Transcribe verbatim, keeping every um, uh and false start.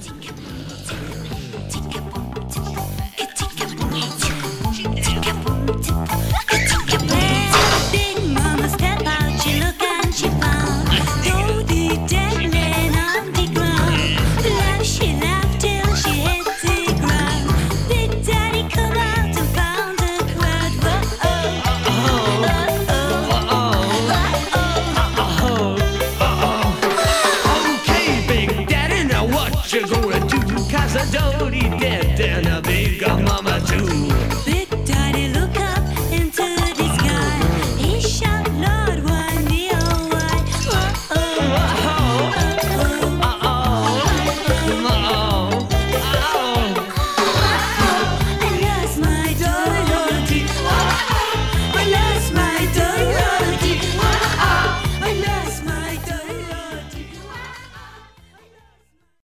Big mama step out, she look and she found Goldie dangling on the ground. Laugh, she laughed till she hit the ground. Big Daddy come out and found the crowd. Whoa, oh, Okay, Big Daddy, now what you gonna do? 'Cause I don't eat